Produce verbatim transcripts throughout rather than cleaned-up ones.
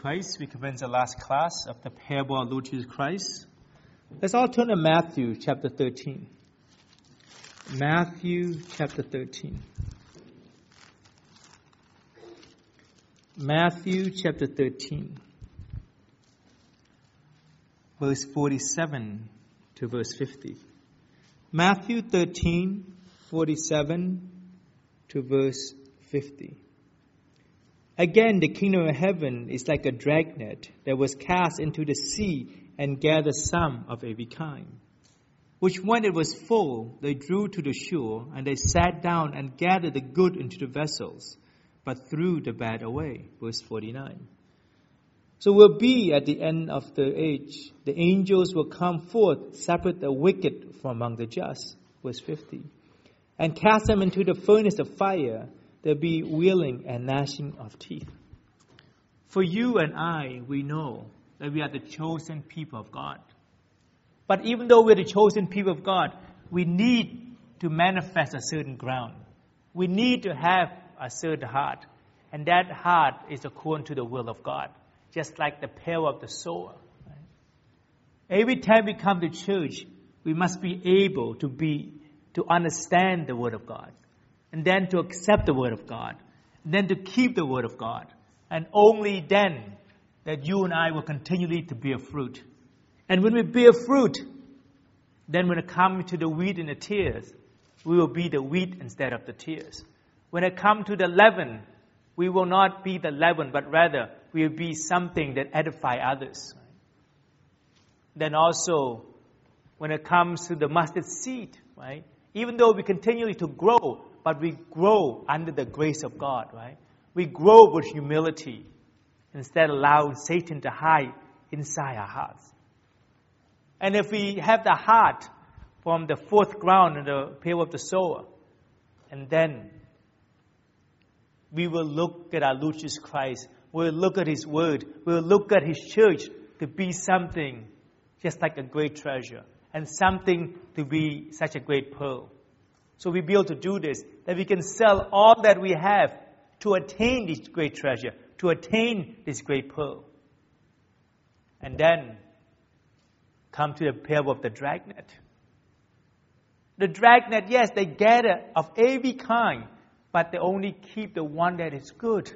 Christ, we commence the last class of the parable of Lord Jesus Christ. Let's all turn to Matthew chapter thirteen. Matthew chapter thirteen. Matthew chapter thirteen. Verse forty-seven to verse fifty. Matthew thirteen, forty-seven to verse fifty. Again, the kingdom of heaven is like a dragnet that was cast into the sea and gathered some of every kind. Which when it was full, they drew to the shore, and they sat down and gathered the good into the vessels, but threw the bad away. Verse forty-nine. So will be at the end of the age, the angels will come forth, separate the wicked from among the just. Verse fifty. And cast them into the furnace of fire. There'll be wailing and gnashing of teeth. For you and I, we know that we are the chosen people of God. But even though we're the chosen people of God, we need to manifest a certain ground. We need to have a certain heart. And that heart is according to the will of God. Just like the parable of the sower. Every time we come to church, we must be able to be to understand the Word of God. And then to accept the Word of God. And then to keep the Word of God. And only then that you and I will continually to bear fruit. And when we bear fruit, then when it comes to the wheat and the tares, we will be the wheat instead of the tares. When it comes to the leaven, we will not be the leaven, but rather we will be something that edify others. Then also, when it comes to the mustard seed, right? Even though we continually to grow, but we grow under the grace of God, right? We grow with humility instead of allowing Satan to hide inside our hearts. And if we have the heart from the fourth ground in the parable of the sower, and then we will look at our Lord Jesus Christ, we'll look at His Word, we'll look at His church to be something just like a great treasure, and something to be such a great pearl. So we'll be able to do this, that we can sell all that we have to attain this great treasure, to attain this great pearl. And then come to the parable of the dragnet. The dragnet, yes, they gather of every kind, but they only keep the one that is good.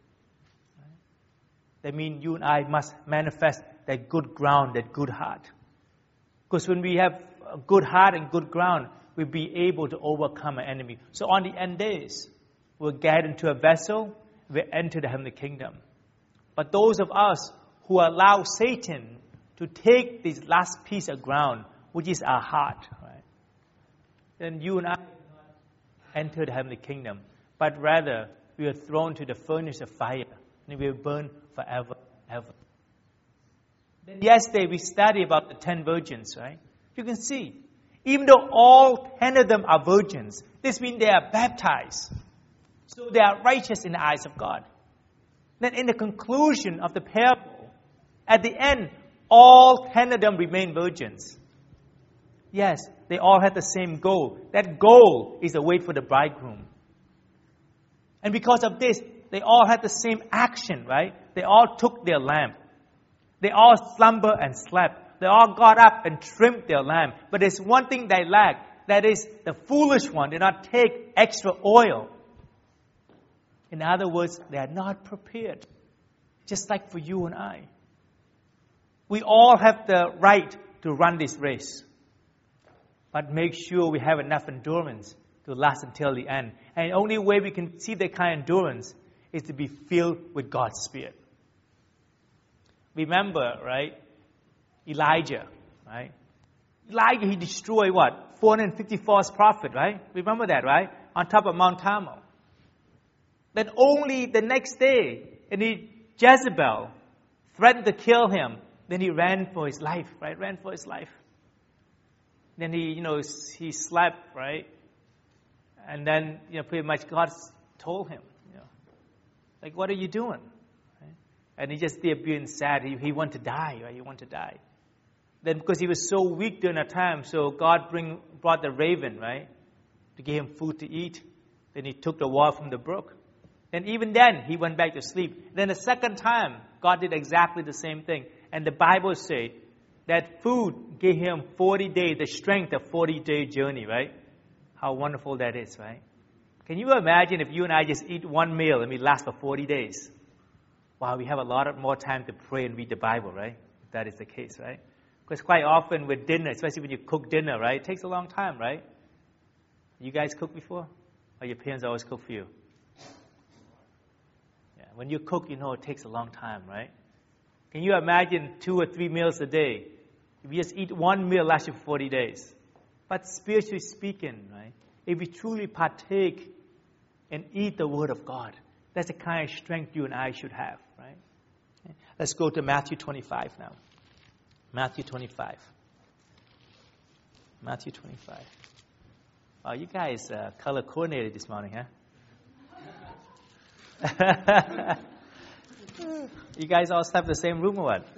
That means you and I must manifest that good ground, that good heart. Because when we have a good heart and good ground, we'll be able to overcome an enemy. So on the end days, we'll get into a vessel, we'll enter the heavenly kingdom. But those of us who allow Satan to take this last piece of ground, which is our heart, right? Then you and I will not enter the heavenly kingdom, but rather we are thrown to the furnace of fire, and we will burn forever and ever. Then yesterday we studied about the ten virgins, right? You can see, even though all ten of them are virgins, this means they are baptized. So they are righteous in the eyes of God. Then in the conclusion of the parable, at the end, all ten of them remain virgins. Yes, they all had the same goal. That goal is to wait for the bridegroom. And because of this, they all had the same action, right? They all took their lamp. They all slumber and slept. They all got up and trimmed their lamp. But there's one thing they lack. That is, the foolish one did not take extra oil. In other words, they are not prepared. Just like for you and I. We all have the right to run this race. But make sure we have enough endurance to last until the end. And the only way we can see that kind of endurance is to be filled with God's Spirit. Remember, right? Elijah, right? Elijah, he destroyed what? four hundred fifty false prophets, right? Remember that, right? On top of Mount Carmel. Then only the next day, and he, Jezebel threatened to kill him. Then he ran for his life, right? Ran for his life. Then he, you know, he slept, right? And then, you know, pretty much God told him, you know, like, what are you doing? Right? And he just there being sad. He, he wanted to die, right? He wanted to die. Then because he was so weak during that time, so God bring, brought the raven, right? To give him food to eat. Then he took the water from the brook. And even then, he went back to sleep. Then the second time, God did exactly the same thing. And the Bible says that food gave him forty days, the strength of forty-day journey, right? How wonderful that is, right? Can you imagine if you and I just eat one meal and we last for forty days? Wow, we have a lot of more time to pray and read the Bible, right? If that is the case, right? Because quite often with dinner, especially when you cook dinner, right? It takes a long time, right? You guys cook before? Or your parents always cook for you? Yeah, when you cook, you know it takes a long time, right? Can you imagine two or three meals a day? If you just eat one meal, lasts you for forty days. But spiritually speaking, right? If we truly partake and eat the Word of God, that's the kind of strength you and I should have, right? Let's go to Matthew twenty-five now. Matthew twenty-five. Matthew twenty-five. Oh, you guys uh, color coordinated this morning, huh? You guys all slept in the same room or what?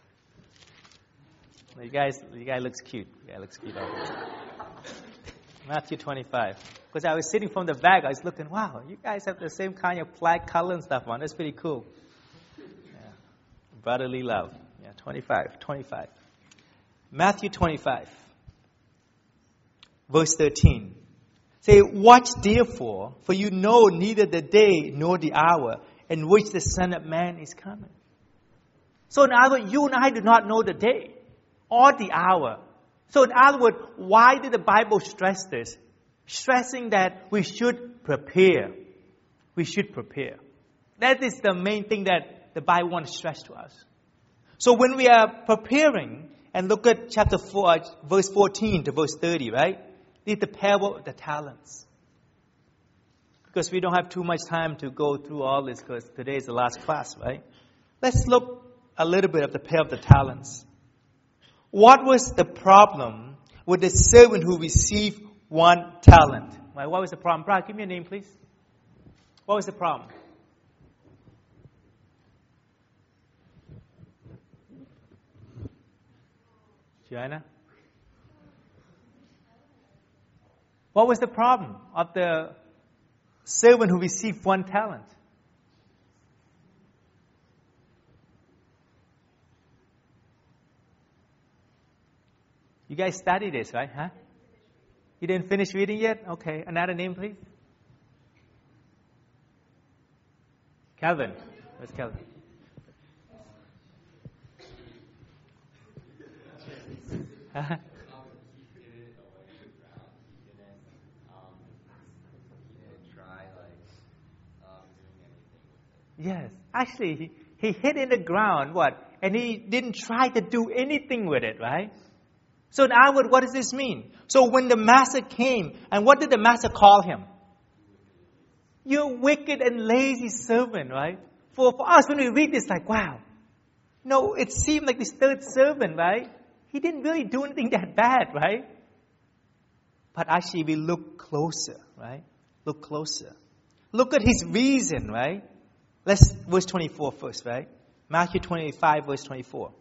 You guys, you guy looks cute. You guy looks cute. Matthew twenty-five. Because I was sitting from the back, I was looking, wow, you guys have the same kind of flag color and stuff on. That's pretty cool. Yeah. Brotherly love. Yeah, twenty-five, twenty-five. Matthew twenty-five, verse thirteen. Say, watch therefore, for you know neither the day nor the hour in which the Son of Man is coming. So in other words, you and I do not know the day or the hour. So in other words, why did the Bible stress this? Stressing that we should prepare. We should prepare. That is the main thing that the Bible wants to stress to us. So when we are preparing, and look at chapter four, verse fourteen to verse thirty, right? This is the parable of the talents. Because we don't have too much time to go through all this, because today is the last class, right? Let's look a little bit at the parable of the talents. What was the problem with the servant who received one talent? Right, what was the problem? Brad, give me a name, please. What was the problem? Joanna? What was the problem of the servant who received one talent? You guys studied this, right? Huh? You didn't finish reading yet? Okay. Another name, please. Calvin. Where's Calvin? Huh? Yes. Actually, he, he hit in the ground, what? And he didn't try to do anything with it, right? So in other words, what does this mean? So when the master came, and what did the master call him? You wicked and lazy servant, right? For, for us, when we read this, like, wow. No, it seemed like this third servant, right? He didn't really do anything that bad, right? But actually, we look closer, right? Look closer. Look at his reason, right? Let's, verse twenty-four first, right? Matthew twenty-five, verse twenty-four.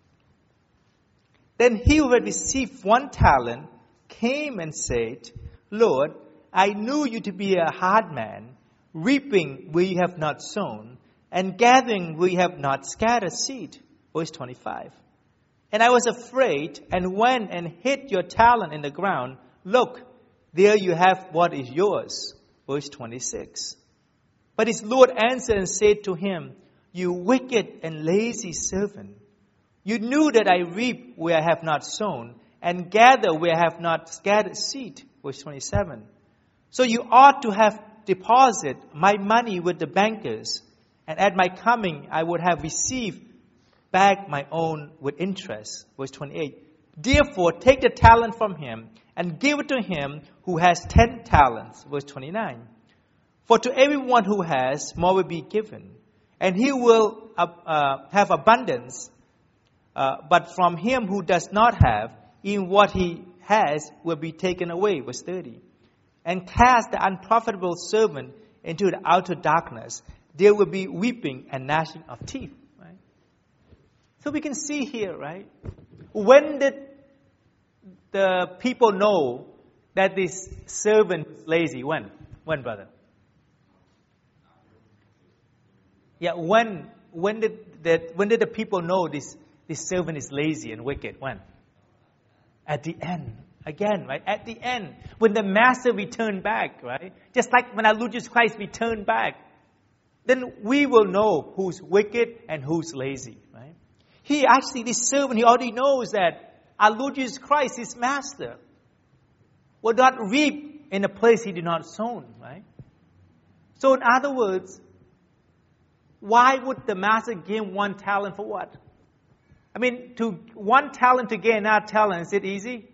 Then he who had received one talent came and said, Lord, I knew you to be a hard man, reaping where you have not sown, and gathering where you have not scattered seed. Verse twenty-five. And I was afraid, and went and hid your talent in the ground. Look, there you have what is yours. Verse twenty-six. But his Lord answered and said to him, You wicked and lazy servant, you knew that I reap where I have not sown, and gather where I have not scattered seed. Verse twenty-seven. So you ought to have deposited my money with the bankers, and at my coming I would have received back my own with interest. Verse twenty-eight. Therefore take the talent from him, and give it to him who has ten talents. Verse twenty-nine. For to everyone who has, more will be given, and he will uh, uh, have abundance. Uh, but from him who does not have, even what he has will be taken away. Verse thirty. And cast the unprofitable servant into the outer darkness. There will be weeping and gnashing of teeth. Right? So we can see here, right? When did the people know that this servant is lazy? When? When, brother? Yeah, when when did that when did the people know this, this servant is lazy and wicked? When? At the end. Again, right? At the end. When the master returned back, right? Just like when our Lord Jesus Christ returned back, then we will know who's wicked and who's lazy, right? He actually, this servant, he already knows that our Lord Jesus Christ, his master, will not reap in a place he did not sow, right? So in other words, why would the master give one talent for what? I mean, to one talent to gain another talent, is it easy?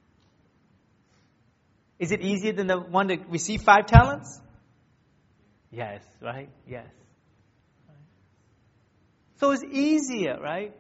Is it easier than the one to receive five talents? Yes, right? Yes. So it's easier, right?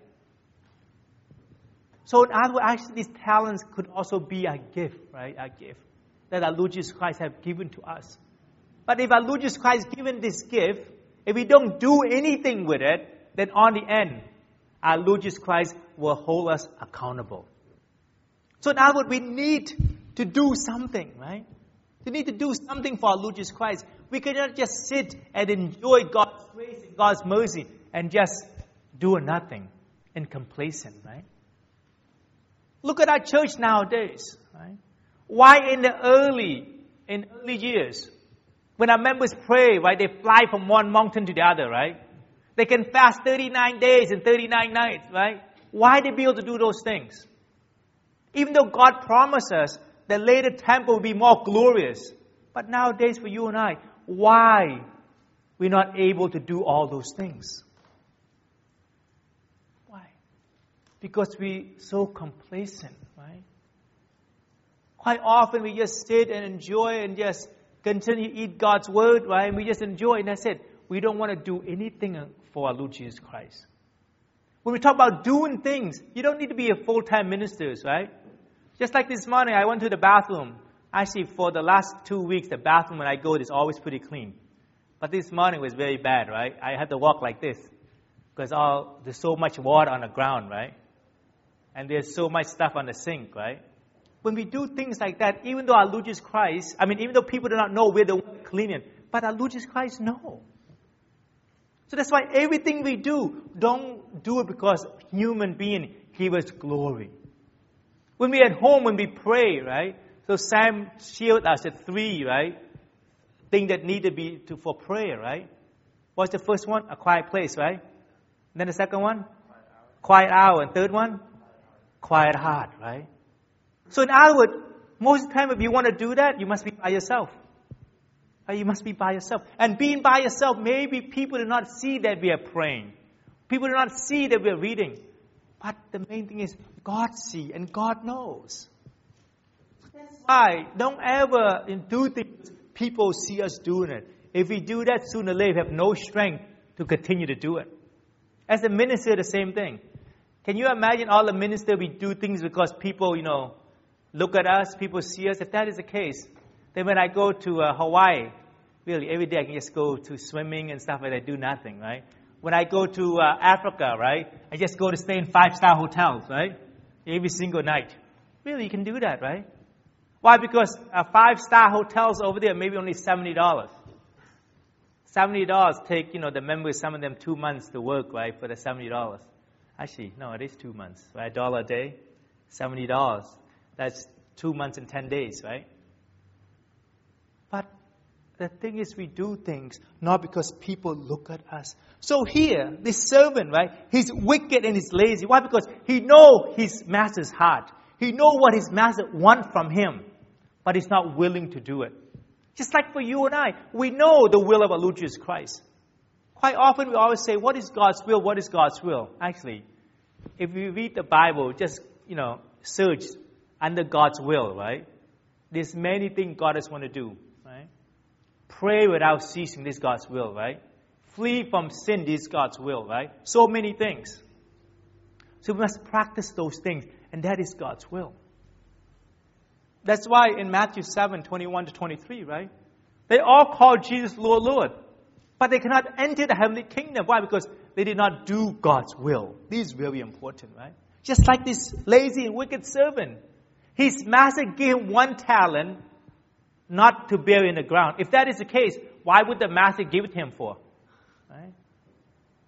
So in other words, actually these talents could also be a gift, right? A gift that our Lord Jesus Christ has given to us. But if our Lord Jesus Christ has given this gift, if we don't do anything with it, then on the end, our Lord Jesus Christ will hold us accountable. So in other words, we need to do something, right? We need to do something for our Lord Jesus Christ. We cannot just sit and enjoy God's grace and God's mercy and just do nothing and complacent, right? Look at our church nowadays, right? Why in the early, in early years, when our members pray, right, they fly from one mountain to the other, right? They can fast thirty-nine days and thirty-nine nights, right? Why they be able to do those things? Even though God promised us that later temple will be more glorious. But nowadays for you and I, why we're not able to do all those things? Why? Because we're so complacent, right? Quite often we just sit and enjoy and just continue to eat God's word, right? And we just enjoy, and that's it. We don't want to do anything for our Lord Jesus Christ. When we talk about doing things, you don't need to be a full-time minister, right? Just like this morning, I went to the bathroom. Actually, for the last two weeks, the bathroom when I go is always pretty clean. But this morning was very bad, right? I had to walk like this because all there's so much water on the ground, right? And there's so much stuff on the sink, right? When we do things like that, even though our Lord Jesus Christ, I mean, even though people do not know we're the one cleaning, but our Lord Jesus Christ know. So that's why everything we do, don't do it because human being give us glory. When we're at home, when we pray, right? So Sam showed us the three, right? Things that need to be to, for prayer, right? What's the first one? A quiet place, right? And then the second one? Quiet hour. And third one? Quiet heart, right? So in other words, most of the time if you want to do that, you must be by yourself. You must be by yourself. And being by yourself, maybe people do not see that we are praying. People do not see that we are reading. But the main thing is God sees and God knows. That's why don't ever do things people see us doing it. If we do that, sooner or later we have no strength to continue to do it. As a minister, the same thing. Can you imagine all the ministers, we do things because people, you know, look at us, people see us? If that is the case, then when I go to uh, Hawaii, really, every day I can just go to swimming and stuff and I do nothing, right? When I go to uh, Africa, right, I just go to stay in five-star hotels, right? Every single night. Really, you can do that, right? Why? Because uh, five-star hotels over there maybe only seventy dollars. seventy dollars take, you know, the members, some of them two months to work, right, for the seventy dollars. Actually, no, it is two months, right? A dollar a day, seventy dollars. That's two months and ten days, right? But the thing is, we do things not because people look at us. So here, this servant, right, he's wicked and he's lazy. Why? Because he knows his master's heart. He knows what his master wants from him, but he's not willing to do it. Just like for you and I, we know the will of our Lord Jesus Christ. Quite often we always say, what is God's will? What is God's will? Actually, if you read the Bible, just, you know, search under God's will, right? There's many things God does want to do, right? Pray without ceasing, this is God's will, right? Flee from sin, this is God's will, right? So many things. So we must practice those things, and that is God's will. That's why in Matthew seven, twenty-one to twenty-three, right? They all call Jesus Lord, Lord. But they cannot enter the heavenly kingdom. Why? Because they did not do God's will. This is very important, right? Just like this lazy and wicked servant. His master gave him one talent not to bury in the ground. If that is the case, why would the master give it to him for? Right?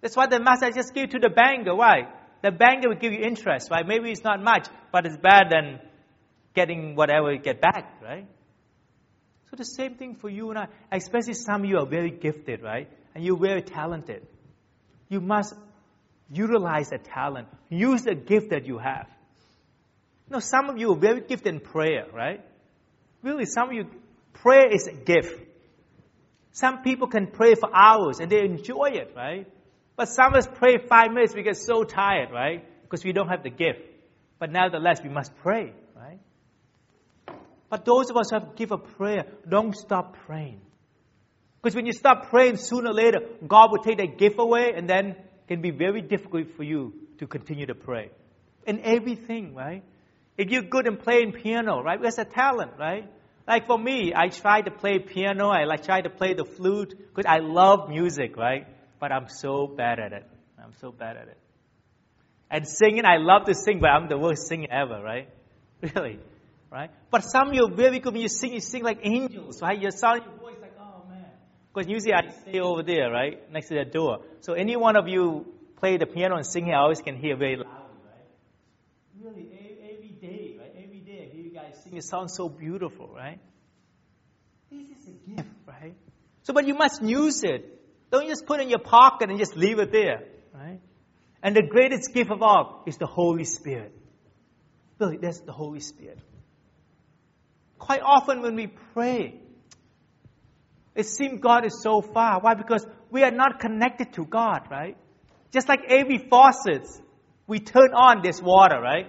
That's why the master just give to the banker. Why? The banker will give you interest, right? Maybe it's not much, but it's better than getting whatever you get back, right? So the same thing for you and I. Especially some of you are very gifted, right? And you're very talented. You must utilize that talent. Use the gift that you have. You know, some of you are very gifted in prayer, right? Really, some of you, prayer is a gift. Some people can pray for hours and they enjoy it, right? But some of us pray five minutes, we get so tired, right? Because we don't have the gift. But nevertheless, we must pray, right? But those of us who have gift of prayer, don't stop praying. Because when you stop praying, sooner or later, God will take that gift away, and then it can be very difficult for you to continue to pray. In everything, right? If you're good in playing piano, right? That's a talent, right? Like for me, I try to play piano, I like try to play the flute, because I love music, right? But I'm so bad at it. I'm so bad at it. And singing, I love to sing, but I'm the worst singer ever, right? Really, right? But some of you are very good when you sing, you sing like angels, right? You sound your voice like, oh man. Because usually I stay over there, right? Next to the door. So any one of you play the piano and sing here, I always can hear very loudly, right? Really, every day, right? Every day I hear you guys sing, it sounds so beautiful, right? This is a gift, right? So, but you must use it. Don't just put it in your pocket and just leave it there, right? And the greatest gift of all is the Holy Spirit. Really, that's the Holy Spirit. Quite often when we pray, it seems God is so far. Why? Because we are not connected to God, right? Just like every faucet, we turn on this water, right?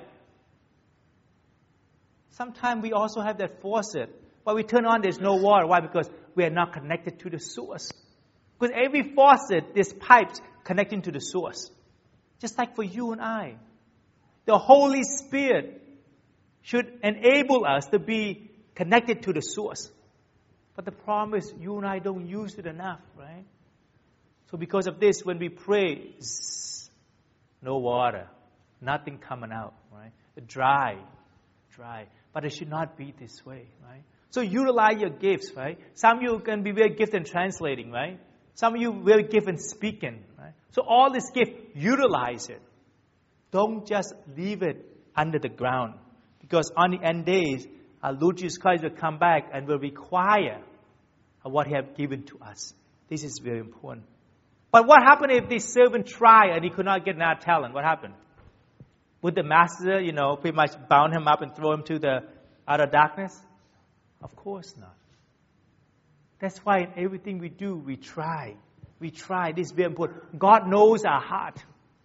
Sometimes we also have that faucet, but we turn on, there's no water. Why? Because we are not connected to the source. Because every faucet, there's pipes connecting to the source. Just like for you and I. The Holy Spirit should enable us to be connected to the source. But the problem is you and I don't use it enough, right? So because of this, when we pray, zzz, no water, nothing coming out, right? Dry, dry. But it should not be this way, right? So utilize your gifts, right? Some of you can be very gifted in translating, right? Some of you very gifted in speaking, right? So all this gift, utilize it. Don't just leave it under the ground. Because on the end days, our Lord Jesus Christ will come back and will require what He has given to us. This is very important. But what happened if the servant tried and he could not get another talent? What happened? Would the master, you know, pretty much bound him up and throw him to the outer darkness? Of course not. That's why in everything we do, we try. We try. This is very important. God knows our heart.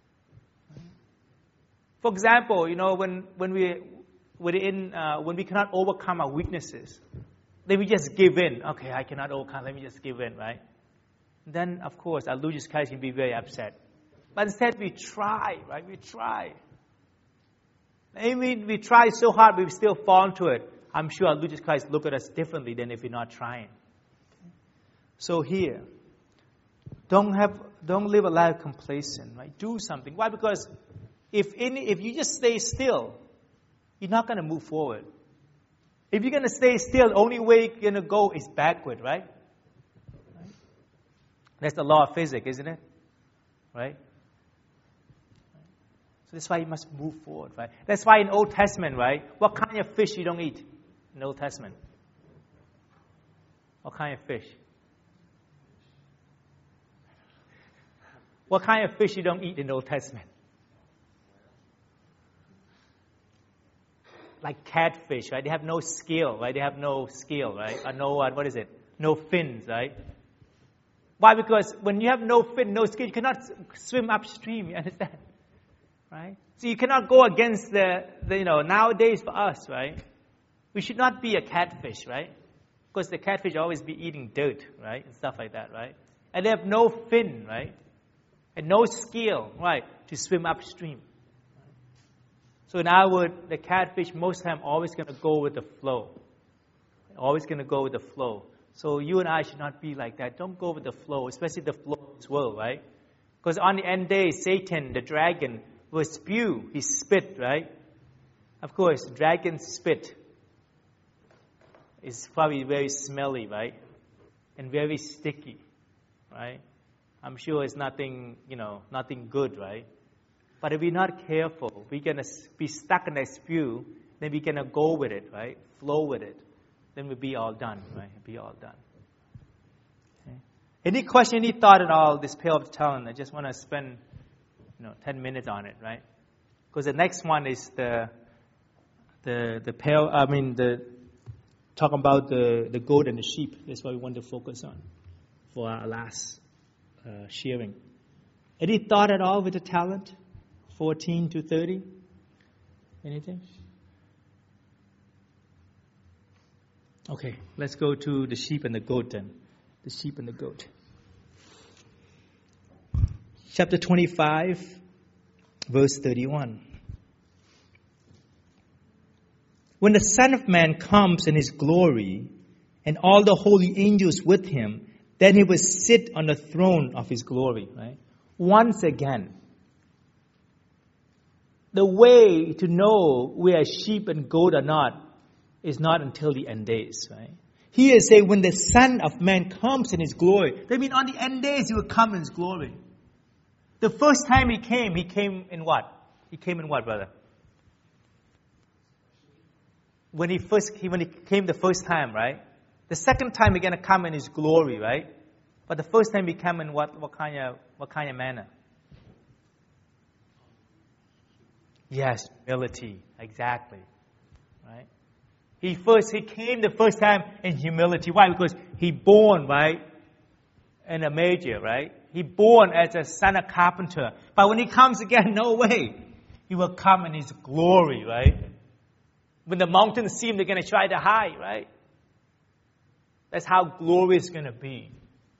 For example, you know, when, when, we, we're in, uh, when we cannot overcome our weaknesses, then we just give in. Okay, I cannot overcome. Let me just give in, right? Then, of course, our Lord Jesus Christ can be very upset. But instead, we try, right? We try. I mean, we try so hard, but we still fall into it. I'm sure our Lord Jesus Christ look at us differently than if we're not trying. So here, don't have, don't live a life complacent, right? Do something. Why? Because if any, if you just stay still, you're not going to move forward. If you're going to stay still, the only way you're going to go is backward, right? right? That's the law of physics, isn't it? Right? So that's why you must move forward, right? That's why in Old Testament, right? What kind of fish you don't eat in Old Testament? What kind of fish? What kind of fish you don't eat in the Old Testament? Like catfish, right? They have no scale, right? They have no scale, right? Or no, uh, what is it? No fins, right? Why? Because when you have no fin, no scale, you cannot swim upstream, you understand? Right? So you cannot go against the, the, you know, nowadays for us, right? We should not be a catfish, right? Because the catfish always be eating dirt, right? And stuff like that, right? And they have no fin, right? And no skill, right, to swim upstream. So in our word, the catfish most of the time always going to go with the flow. Always going to go with the flow. So you and I should not be like that. Don't go with the flow, especially the flow of this world, right? Because on the end day, Satan, the dragon, will spew his spit, right? Of course, dragon's spit is probably very smelly, right? And very sticky, right? I'm sure it's nothing, you know, nothing good, right? But if we're not careful, we're going to be stuck in that spew, then we're going to go with it, right? Flow with it. Then we'll be all done, right? We'll be all done. Okay. Any question, any thought at all, this pair of talent? I just want to spend, you know, ten minutes on it, right? Because the next one is the, the, the pair, I mean, the, talking about the, the goat and the sheep. That's what we want to focus on for our last uh, sharing. Any thought at all with the talent? fourteen to thirty? Anything? Okay, let's go to the sheep and the goat then. The sheep and the goat. Chapter twenty-five, verse thirty-one. When the Son of Man comes in his glory, and all the holy angels with him, then he will sit on the throne of his glory. Right? Once again, the way to know we are sheep and goat or not is not until the end days. Right? He is saying when the Son of Man comes in his glory, that means on the end days he will come in his glory. The first time he came, he came in what? He came in what, brother? When he first he, when he came the first time, right? The second time he's gonna come in his glory, right? But the first time he came in what what kind of what kind of manner? Yes, humility, exactly. Right? He first he came the first time in humility. Why? Because he born, right? In a manger, right? He born as a son of carpenter. But when he comes again, no way. He will come in his glory, right? When the mountains seem they're going to try to hide, right? That's how glorious it's going to be.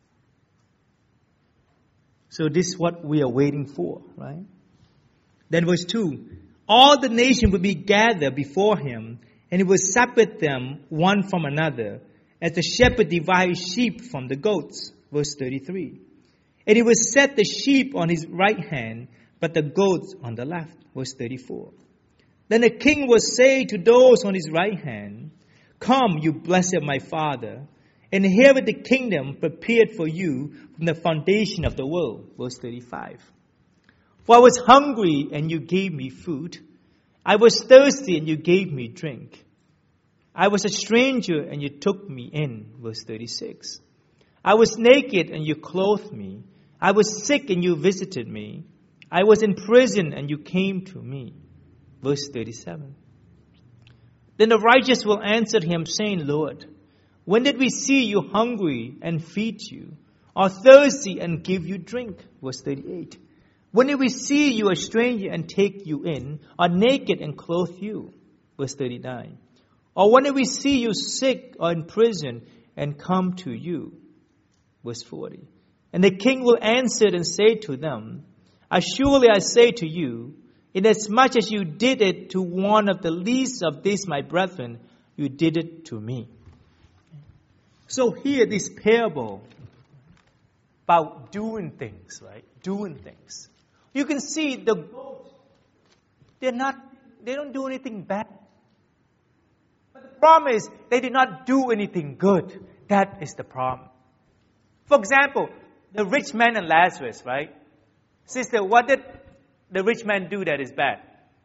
So this is what we are waiting for, right? Then verse two. All the nation will be gathered before him, and he will separate them one from another, as the shepherd divides sheep from the goats. Verse thirty-three. And he will set the sheep on his right hand, but the goats on the left. Verse thirty-four. Then the king will say to those on his right hand, Come, you blessed of my Father, and inherit the kingdom prepared for you from the foundation of the world. Verse thirty-five. For I was hungry, and you gave me food. I was thirsty, and you gave me drink. I was a stranger, and you took me in. Verse thirty-six. I was naked, and you clothed me. I was sick, and you visited me. I was in prison, and you came to me. Verse thirty-seven. Then the righteous will answer him, saying, Lord, when did we see you hungry and feed you, or thirsty and give you drink? Verse thirty-eight. When did we see you a stranger and take you in, or naked and clothe you? Verse thirty-nine. Or when did we see you sick or in prison and come to you? Verse forty. And the king will answer and say to them, Surely I say to you, inasmuch as you did it to one of the least of these my brethren, you did it to me. So here, this parable about doing things, right? Doing things. You can see the goats, they're not, they don't do anything bad. But the problem is, they did not do anything good. That is the problem. For example, the rich man and Lazarus, right? Sister, what did the rich man do that is bad?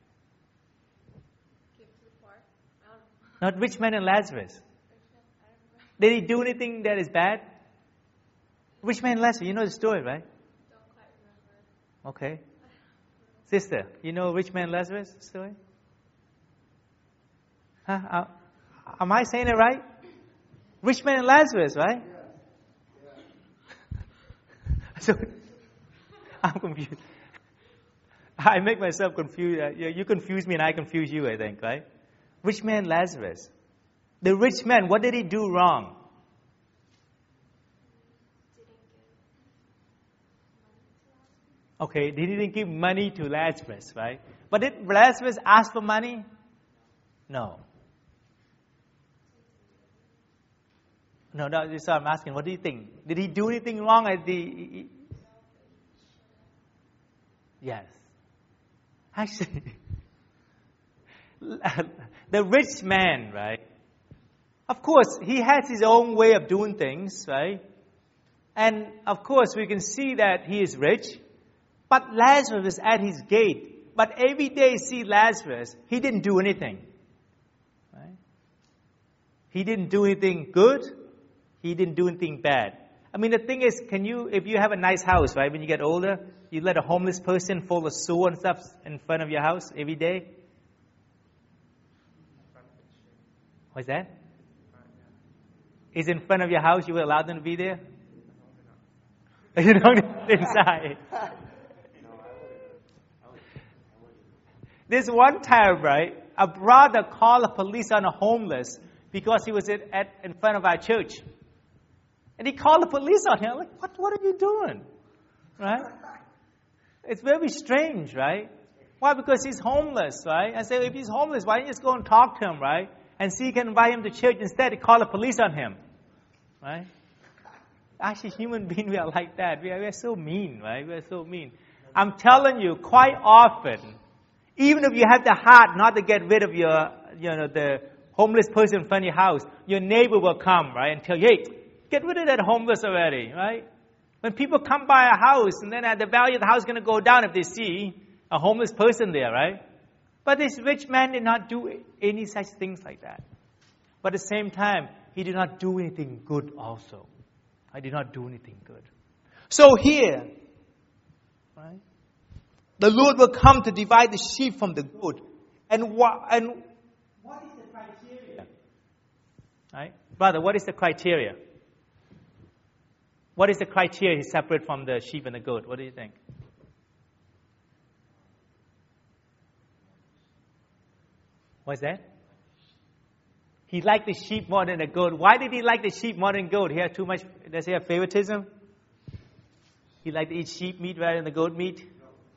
Give to the poor. I don't know. Not rich man and Lazarus. Did he do anything that is bad? Rich man and Lazarus, you know the story, right? Don't quite remember. Okay. Sister, you know rich man and Lazarus story? Huh? Uh, am I saying it right? Rich man and Lazarus, right? Yeah. So, I'm confused. I make myself confused. Uh, you, you confuse me and I confuse you, I think, right? Rich man Lazarus. The rich man, what did he do wrong? Okay, he didn't give money to Lazarus, right? But did Lazarus ask for money? No. No, no, that's what I'm asking. What do you think? Did he do anything wrong at the... Yes. Actually, the rich man, right? Of course, he has his own way of doing things, right? And of course, we can see that he is rich. But Lazarus is at his gate. But every day you see Lazarus, he didn't do anything. Right? He didn't do anything good. He didn't do anything bad. I mean, the thing is, can you, if you have a nice house, right, when you get older, you let a homeless person full of sewer and stuff in front of your house every day? What's that? Is in front of your house, you will allow them to be there? You don't inside. This one time, right, a brother called the police on a homeless because he was at, at, in front of our church. And he called the police on him. Like, what, what are you doing? Right? It's very strange, right? Why? Because he's homeless, right? I say, if he's homeless, why don't you just go and talk to him, right? And see if you can invite him to church. Instead, he called the police on him. Right? Actually, human beings, we are like that. We are, we are so mean, right? We are so mean. I'm telling you, quite often, even if you have the heart not to get rid of your, you know, the homeless person in front of your house, your neighbor will come, right, and tell you, hey, get rid of that homeless already, right? When people come by a house, and then the value of the house is going to go down if they see a homeless person there, right? But this rich man did not do any such things like that. But at the same time, he did not do anything good also. I did not do anything good. So here, right, the Lord will come to divide the sheep from the goat. And what, and what is the criteria? Right? Brother, what is the criteria? What is the criteria to separate from the sheep and the goat? What do you think? What's that? He liked the sheep more than the goat. Why did he like the sheep more than goat? He had too much, does he have favoritism? He liked to eat sheep meat rather than the goat meat?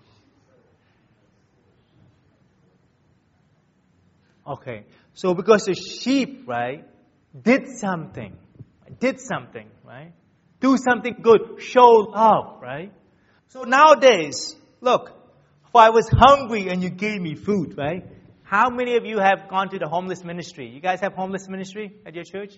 Okay. So because the sheep, right, did something. Did something, right? Do something good. Show love, right? So nowadays, look, if I was hungry and you gave me food, right? How many of you have gone to the homeless ministry? You guys have homeless ministry at your church?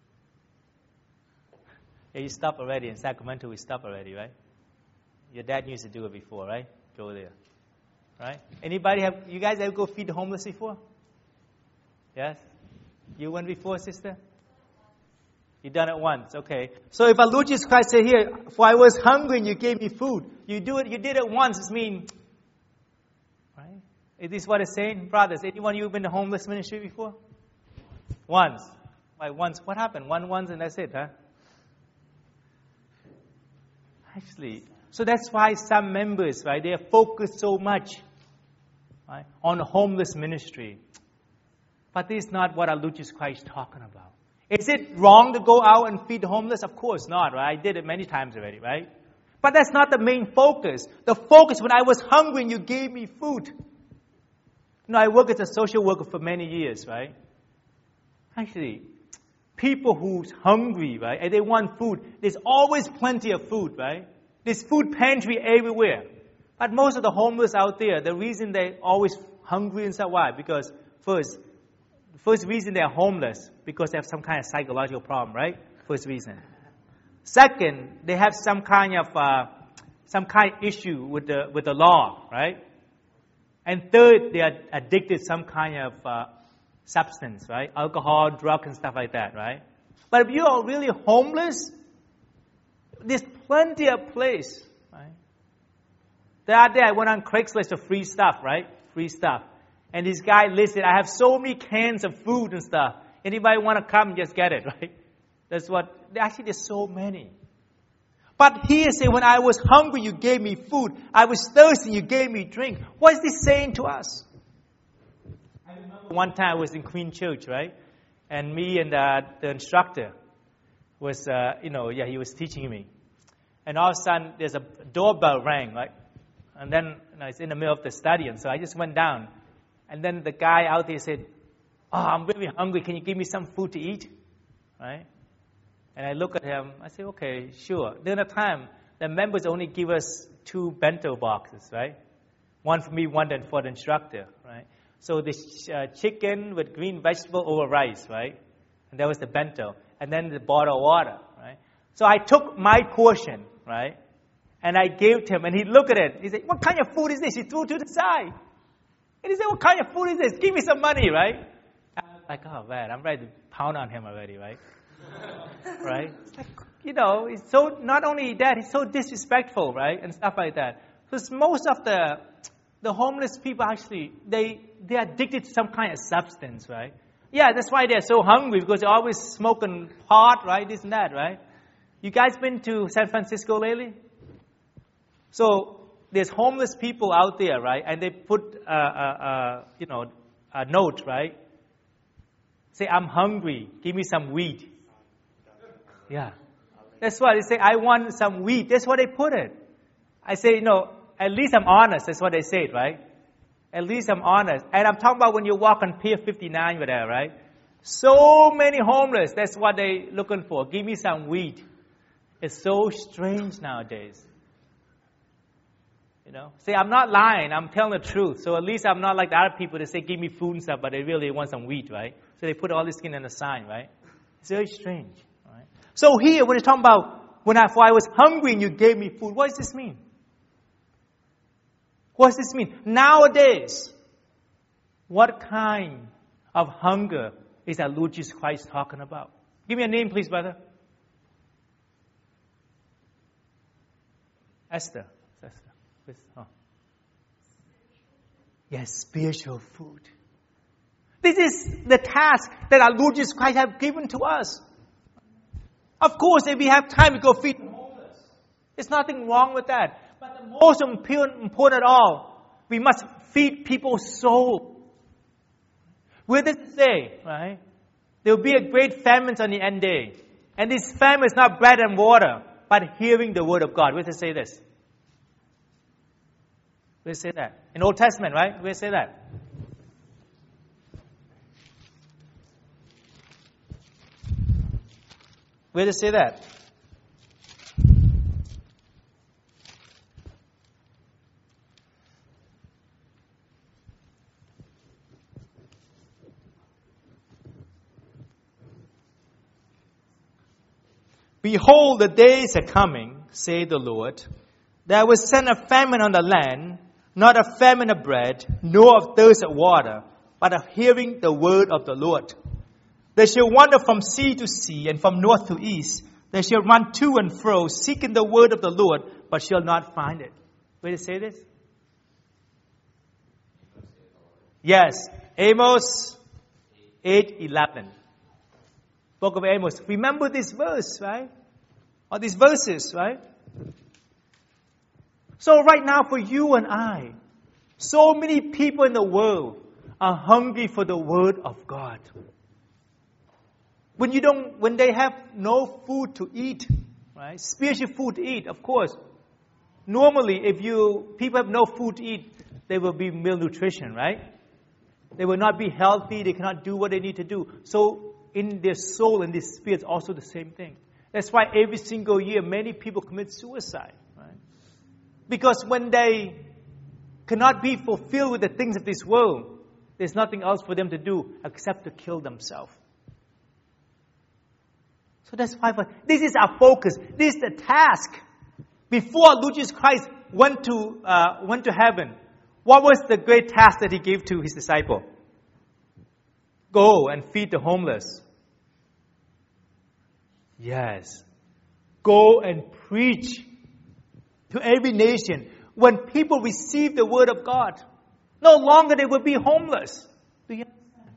Yeah, you stopped already. In Sacramento, we stopped already, right? Your dad used to do it before, right? Go there. Right? Anybody have, you guys ever go feed the homeless before? Yes? You went before, sister? You done it once, okay. So if our Lord Jesus Christ said here, for I was hungry and you gave me food. You do it, you did it once, it means, right? Is this what it's saying? Brothers, anyone of you been to homeless ministry before? Once. Why once? What happened? One once and that's it, huh? Actually, so that's why some members, right, they are focused so much, right, on homeless ministry. But this is not what our Lord Jesus Christ is talking about. Is it wrong to go out and feed the homeless? Of course not, right? I did it many times already, right? But that's not the main focus. The focus, when I was hungry and you gave me food. You know, I worked as a social worker for many years, right? Actually, people who's hungry, right, and they want food, there's always plenty of food, right? There's food pantry everywhere. But most of the homeless out there, the reason they're always hungry and stuff, why? Because first, First reason they're homeless, because they have some kind of psychological problem, right? First reason. Second, they have some kind of uh, some kind of issue with the with the law, right? And third, they are addicted to some kind of uh, substance, right? Alcohol, drug, and stuff like that, right? But if you are really homeless, there's plenty of place, right? The other day I went on Craigslist to free stuff, right? Free stuff. And this guy listed, I have so many cans of food and stuff. Anybody want to come, just get it, right? That's what, actually there's so many. But here say, when I was hungry, you gave me food. I was thirsty, you gave me drink. What is this saying to us? I remember one time I was in Queen Church, right? And me and uh, the instructor was, uh, you know, yeah, he was teaching me. And all of a sudden, there's a doorbell rang, right? And then, you know, it's in the middle of the study. And so I just went down. And then the guy out there said, oh, I'm really hungry. Can you give me some food to eat? Right? And I look at him. I say, okay, sure. During the time, the members only give us two bento boxes, right? One for me, one for the instructor, right? So this uh, chicken with green vegetable over rice, right? And that was the bento. And then the bottle of water, right? So I took my portion, right? And I gave to him, and he looked at it. He said, what kind of food is this? He threw it to the side. And he said, what kind of food is this? Give me some money, right? I was like, oh man, I'm ready to pound on him already, right? Right? It's like, you know, it's so, not only that, he's so disrespectful, right? And stuff like that. Because most of the the homeless people actually, they, they're addicted to some kind of substance, right? Yeah, that's why they're so hungry, because they're always smoking pot, right? This and that, right? You guys been to San Francisco lately? So there's homeless people out there, right? And they put, a, a, a, you know, a note, right? Say, I'm hungry. Give me some weed. Yeah. That's why they say, I want some weed. That's what they put it. I say, you know, at least I'm honest. That's what they say, right? At least I'm honest. And I'm talking about when you walk on Pier fifty-nine over there, right? So many homeless. That's what they're looking for. Give me some weed. It's so strange nowadays. You know? Say, I'm not lying. I'm telling the truth. So at least I'm not like the other people that say, give me food and stuff, but they really want some weed, right? So they put all this skin on the sign, right? It's very strange. Right? So here, when it's talking about, when I, for I was hungry and you gave me food, what does this mean? What does this mean? Nowadays, what kind of hunger is that Lord Jesus Christ talking about? Give me a name, please, brother. Esther. Esther. Oh. Yes, spiritual food. This is the task that our Lord Jesus Christ has given to us. Of course, if we have time, we go feed the homeless. There's nothing wrong with that. But the most important, important of all, we must feed people's soul. Where does it say, right? There will be a great famine on the end day. And this famine is not bread and water, but hearing the word of God. Where does it say this? Where does it say that? In Old Testament, right? Where does it say that? Where does it say that? Behold, the days are coming, say the Lord, that I will send a famine on the land, not a famine of bread, nor of thirst of water, but of hearing the word of the Lord. They shall wander from sea to sea, and from north to east. They shall run to and fro, seeking the word of the Lord, but shall not find it. Where does it say this? Yes, Amos eight eleven. Book of Amos. Remember this verse, right? Or these verses, right? So right now for you and I, so many people in the world are hungry for the word of God. When you don't, when they have no food to eat, right? Spiritual food to eat, of course. Normally, if you people have no food to eat, they will be malnutrition, right? They will not be healthy. They cannot do what they need to do. So in their soul and their spirit, also the same thing. That's why every single year, many people commit suicide, right? Because when they cannot be fulfilled with the things of this world, there's nothing else for them to do except to kill themselves. So that's why this is our focus. This is the task. Before Lord Jesus Christ went to uh, went to heaven, what was the great task that he gave to his disciple? Go and feed the homeless. Yes. Go and preach to every nation. When people receive the word of God, no longer they will be homeless. Do you understand?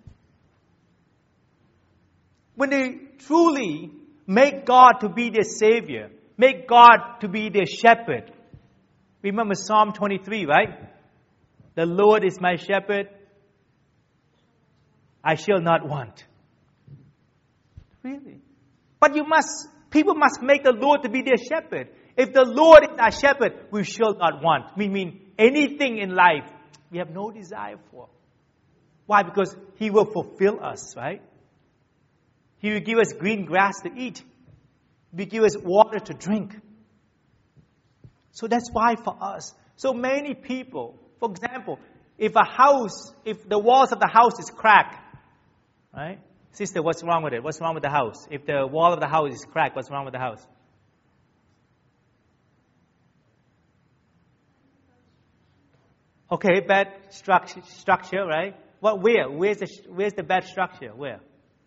When they truly make God to be their Savior, make God to be their shepherd. Remember Psalm twenty-three, right? The Lord is my shepherd. I shall not want. Really? But you must, people must make the Lord to be their shepherd. If the Lord is our shepherd, we shall not want. We mean anything in life we have no desire for. Why? Because He will fulfill us, right? He will give us green grass to eat. He will give us water to drink. So that's why for us, so many people, for example, if a house, if the walls of the house is cracked, right? Sister, what's wrong with it? What's wrong with the house? If the wall of the house is cracked, what's wrong with the house? Okay, bad structure, structure, right? What? Where? Where's the Where's the bad structure? Where?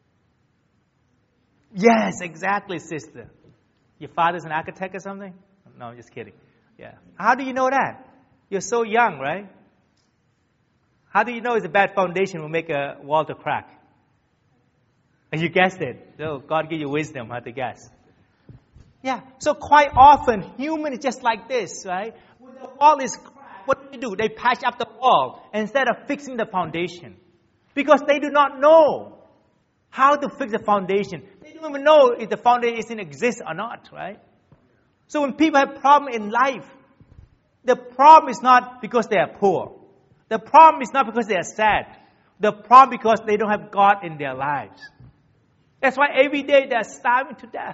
Yes, exactly, sister. Your father's an architect or something? No, I'm just kidding. Yeah. How do you know that? You're so young, right? How do you know it's a bad foundation will make a wall to crack? And you guessed it. So God give you wisdom how to guess. Yeah. So quite often, human is just like this, right? When the wall is cracked, what do they do? They patch up the wall instead of fixing the foundation. Because they do not know how to fix the foundation. They don't even know if the foundation exists or not, right? So when people have problems in life, the problem is not because they are poor. The problem is not because they are sad. The problem is because they don't have God in their lives. That's why every day they are starving to death.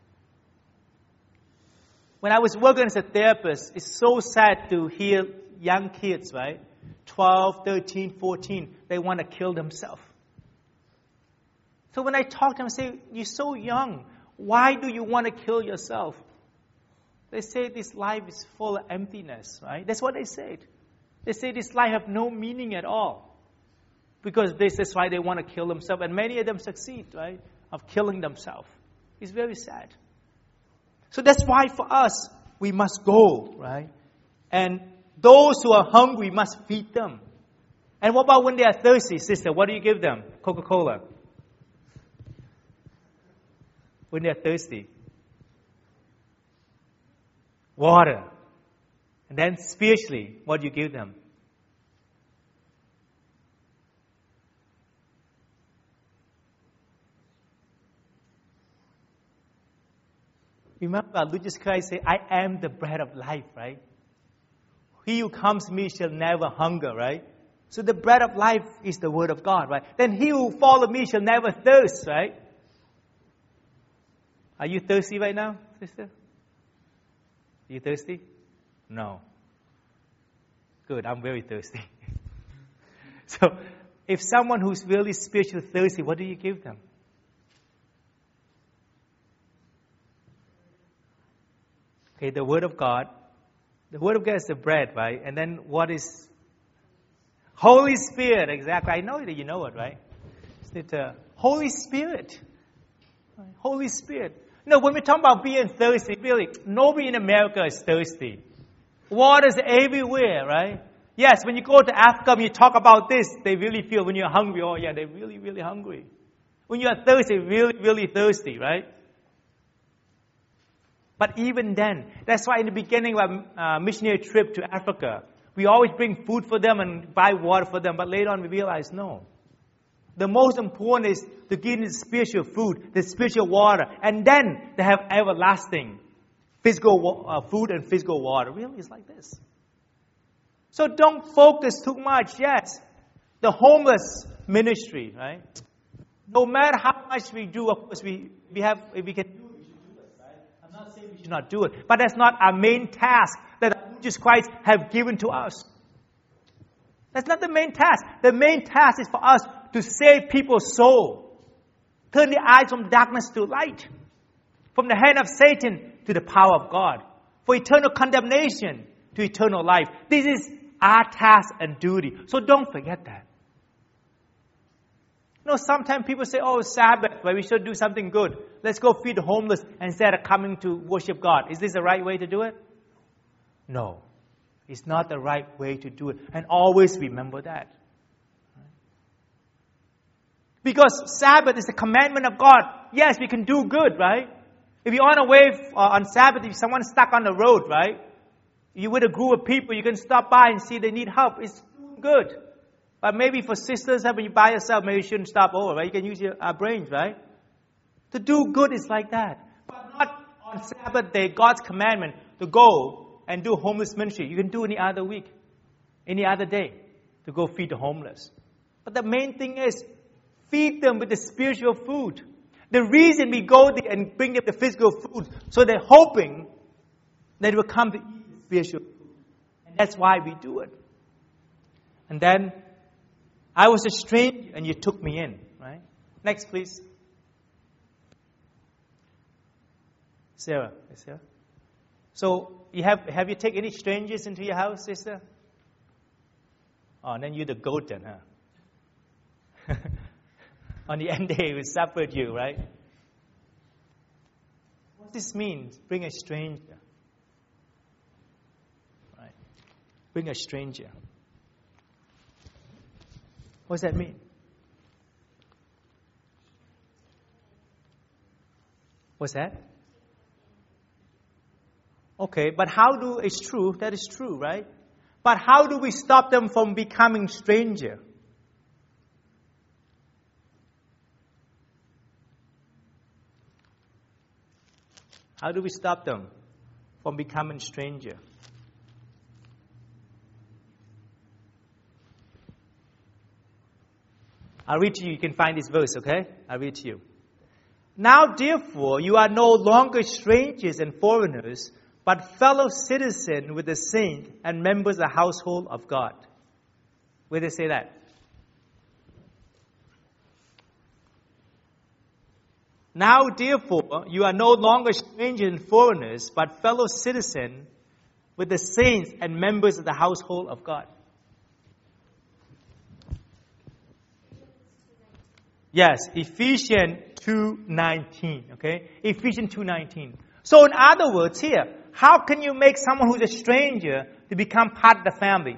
When I was working as a therapist, it's so sad to hear young kids, right? twelve, thirteen, fourteen, they want to kill themselves. So when I talk to them, I say, you're so young. Why do you want to kill yourself? They say this life is full of emptiness, right? That's what they said. They say this life has no meaning at all. Because this is why they want to kill themselves. And many of them succeed, right? Of killing themselves. It's very sad. So that's why for us, we must go, right? And those who are hungry must feed them. And what about when they are thirsty, sister? What do you give them? Coca-Cola. When they are thirsty. Water. And then spiritually, what do you give them? Remember, Lord Jesus Christ said, I am the bread of life, right? He who comes to me shall never hunger, right? So the bread of life is the word of God, right? Then he who follows me shall never thirst, right? Are you thirsty right now, sister? Are you thirsty? No. Good, I'm very thirsty. So, if someone who's really spiritually thirsty, what do you give them? Okay, the Word of God. The Word of God is the bread, right? And then what is Holy Spirit? Exactly. I know that you know it, right? Isn't it uh, Holy Spirit? Holy Spirit. You know, when we talk about being thirsty, really, nobody in America is thirsty. Water is everywhere, right? Yes, when you go to Africa, when you talk about this, they really feel when you're hungry, oh yeah, they're really, really hungry. When you're thirsty, really, really thirsty, right? But even then, that's why in the beginning of our uh, missionary trip to Africa, we always bring food for them and buy water for them. But later on we realize, no. The most important is to give them the spiritual food, the spiritual water. And then they have everlasting physical uh, food and physical water. Really, it's like this. So don't focus too much. Yes, the homeless ministry, right? No matter how much we do, of course, we, we have, if we can do it, we should do it, right? I'm not saying we should not do it. But that's not our main task that Jesus Christ have given to us. That's not the main task. The main task is for us to save people's soul. Turn the eyes from darkness to light. From the hand of Satan to the power of God. For eternal condemnation to eternal life. This is our task and duty. So don't forget that. You know, sometimes people say, oh, Sabbath, where we should do something good. Let's go feed the homeless instead of coming to worship God. Is this the right way to do it? No. It's not the right way to do it. And always remember that. Because Sabbath is a commandment of God. Yes, we can do good, right? If you're on a way uh, on Sabbath, if someone's stuck on the road, right? You're with a group of people, you can stop by and see they need help. It's good. But maybe for sisters, when you by yourself, maybe you shouldn't stop over, right? You can use your uh, brains, right? To do good is like that. But not on Sabbath day, God's commandment to go and do homeless ministry. You can do any other week, any other day, to go feed the homeless. But the main thing is, feed them with the spiritual food. The reason we go there and bring them the physical food, so they're hoping that they will come to eat the spiritual food. And that's why we do it. And then, I was a stranger and you took me in, right? Next, please. Sarah, Sarah. So, you have have you taken any strangers into your house, sister? Oh, then you're the goat then, huh? On the end day, we separate you, right? What does this mean? Bring a stranger. Right? Bring a stranger. What does that mean? What's that? Okay, but how do, it's true, that is true, right? But how do we stop them from becoming stranger? How do we stop them from becoming stranger? I'll read to you. You can find this verse, okay? I'll read to you. Now, therefore, you are no longer strangers and foreigners, but fellow citizens with the saints and members of the household of God. Where does it say that? Now, therefore, you are no longer strangers and foreigners, but fellow citizens with the saints and members of the household of God. Yes, Ephesians two nineteen. Okay, Ephesians two nineteen. So, in other words, here, how can you make someone who's a stranger to become part of the family?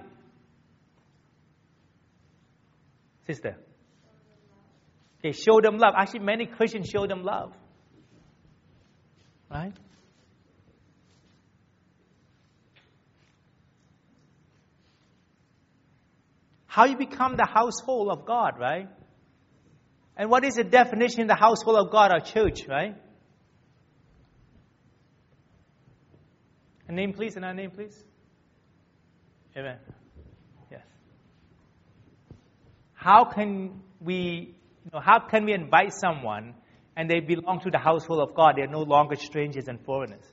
Sister. Okay, show them love. Actually, many Christians show them love. Right? How you become the household of God, right? And what is the definition of the household of God, our church, right? A name, please, and a name, please. Amen. Yes. How can we, you know, how can we invite someone and they belong to the household of God? They're no longer strangers and foreigners.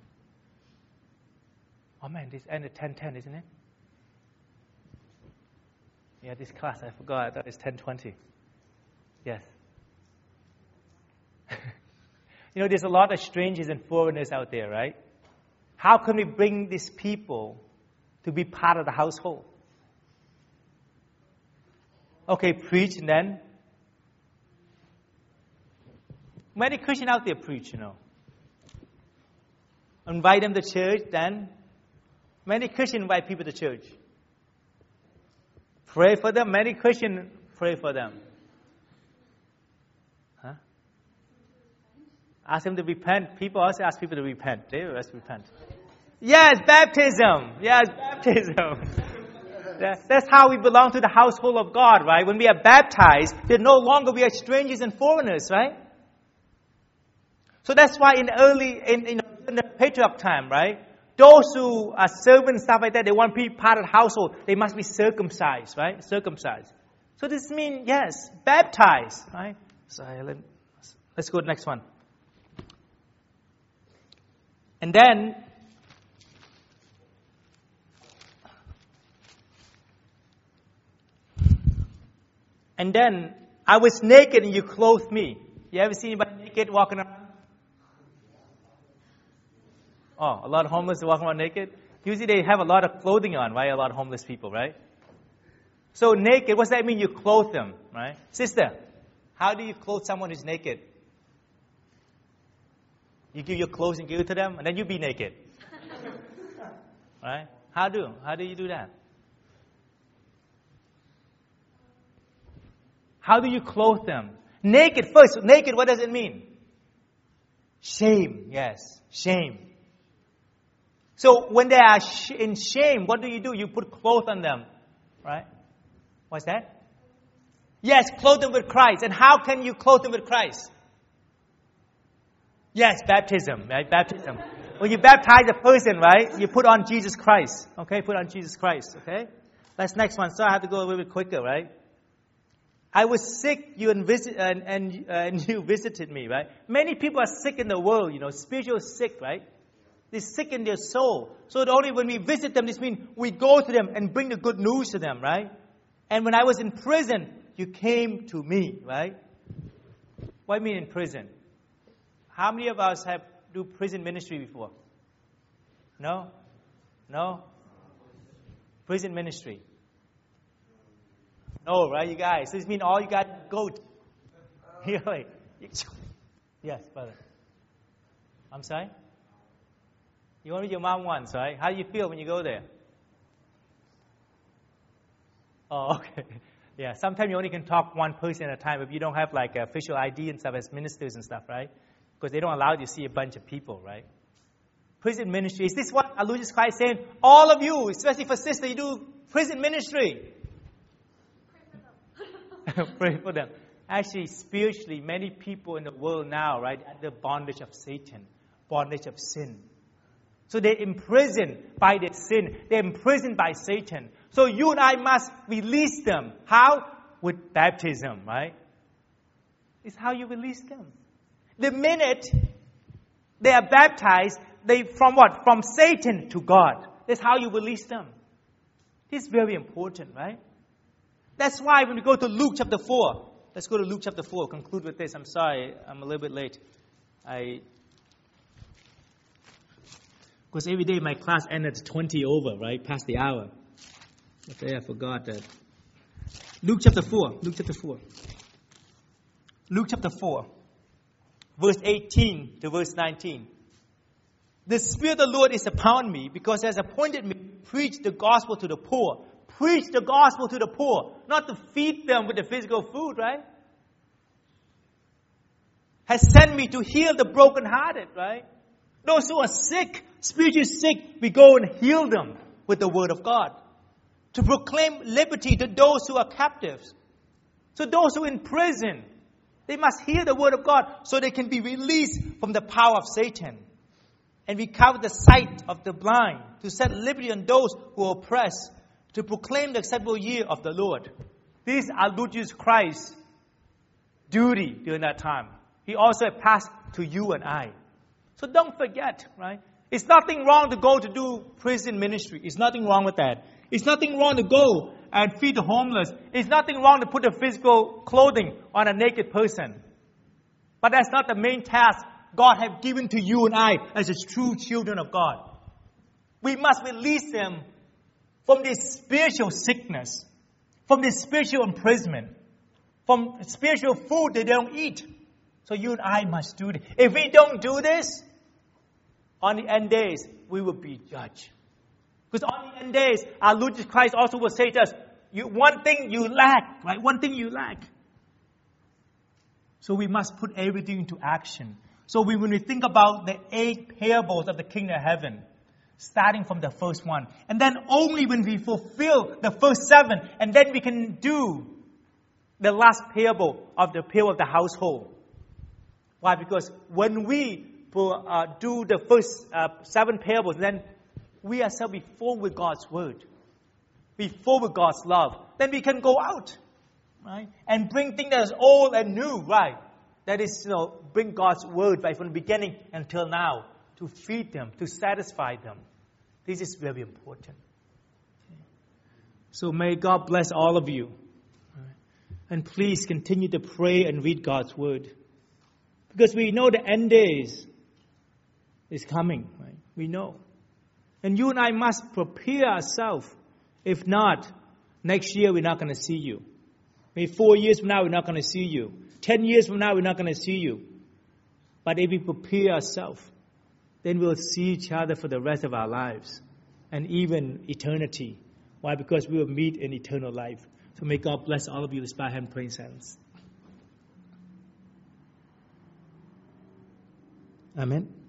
Oh man, this ended ten ten, isn't it? Yeah, this class, I forgot. I thought it's ten twenty. Yes. You know, there's a lot of strangers and foreigners out there, right? How can we bring these people to be part of the household? Okay, preach, and then many Christians out there preach, you know. Invite them to church, then many Christians invite people to church. Pray for them, many Christians pray for them. Huh? Ask them to repent. People also ask people to repent. They always repent. Yes, baptism. Yes, baptism. That's how we belong to the household of God, right? When we are baptized, then no longer we are strangers and foreigners, right? So that's why in early, in, in, in the patriarch time, right? Those who are servants, stuff like that, they want to be part of the household, they must be circumcised, right? Circumcised. So this means, yes, baptized, right? So let's go to the next one. And then, and then, I was naked and you clothed me. You ever seen anybody naked walking around? Oh, a lot of homeless walking around naked? Usually they have a lot of clothing on, right? A lot of homeless people, right? So naked, what does that mean? You clothe them, right? Sister, how do you clothe someone who's naked? You give your clothes and give it to them, and then you be naked. Right? How do? How do you do that? How do you clothe them? Naked first. Naked, what does it mean? Shame. Yes, shame. So when they are sh- in shame, what do you do? You put clothes on them. Right? What's that? Yes, clothe them with Christ. And how can you clothe them with Christ? Yes, baptism, right? Baptism. When you baptize a person, right, you put on Jesus Christ. Okay, put on Jesus Christ. Okay? Let's next one. So I have to go a little bit quicker, right? I was sick, you and, visit, and, and, uh, and you visited me, right? Many people are sick in the world, you know, spiritual sick, right? They're sick in their soul. So only when we visit them, this means we go to them and bring the good news to them, right? And when I was in prison, you came to me, right? What do you mean in prison? How many of us have do prison ministry before? No? No? Prison ministry. Oh, right, you guys. This means all you got goat. Really? Yes, brother. I'm sorry? You went with your mom once, right? How do you feel when you go there? Oh, okay. Yeah, sometimes you only can talk one person at a time if you don't have like official I D and stuff as ministers and stuff, right? Because they don't allow you to see a bunch of people, right? Prison ministry. Is this what our Lord Jesus Christ is saying? All of you, especially for sister, you do prison ministry. Pray for them. Actually, spiritually, many people in the world now, right, are the bondage of Satan, bondage of sin. So they're imprisoned by their sin. They're imprisoned by Satan. So you and I must release them. How? With baptism, right? It's how you release them. The minute they are baptized, they from what? From Satan to God. That's how you release them. This is very important, right? That's why when we go to Luke chapter four, let's go to Luke chapter four. Conclude with this. I'm sorry, I'm a little bit late. I because every day my class ended at twenty over, right? Past the hour. Okay, I forgot that. Luke chapter four. Luke chapter four. Luke chapter four, verse eighteen to verse nineteen. The Spirit of the Lord is upon me because He has appointed me to preach the gospel to the poor. Preach the gospel to the poor, not to feed them with the physical food, right? Has sent me to heal the brokenhearted, right? Those who are sick, spiritually sick, we go and heal them with the word of God. To proclaim liberty to those who are captives. So those who are in prison, they must hear the word of God so they can be released from the power of Satan. And recover the sight of the blind, to set liberty on those who are oppressed, to proclaim the acceptable year of the Lord. This is our Lord Jesus Christ's duty during that time. He also passed to you and I. So don't forget, right? It's nothing wrong to go to do prison ministry. It's nothing wrong with that. It's nothing wrong to go and feed the homeless. It's nothing wrong to put the physical clothing on a naked person. But that's not the main task God has given to you and I as His true children of God. We must release them from this spiritual sickness, from this spiritual imprisonment, from spiritual food that they don't eat. So you and I must do this. If we don't do this, on the end days, we will be judged. Because on the end days, our Lord Jesus Christ also will say to us, you, one thing you lack, right? One thing you lack. So we must put everything into action. So we, when we think about the eight parables of the kingdom of heaven, starting from the first one, and then only when we fulfill the first seven, and then we can do the last parable of the parable of the household. Why? Because when we uh, do the first uh, seven parables, then we ourselves be full with God's word, be full with God's love. Then we can go out, right, and bring things that is old and new, right? That is, you know, bring God's word right from the beginning until now to feed them, to satisfy them. This is very important. Okay. So may God bless all of you. Right. And please continue to pray and read God's word. Because we know the end days is coming. Right? We know. And you and I must prepare ourselves. If not, next year we're not going to see you. Maybe four years from now we're not going to see you. Ten years from now we're not going to see you. But if we prepare ourselves, then we'll see each other for the rest of our lives. And even eternity. Why? Because we will meet in eternal life. So may God bless all of you. Let's bow our head and pray in silence. Amen.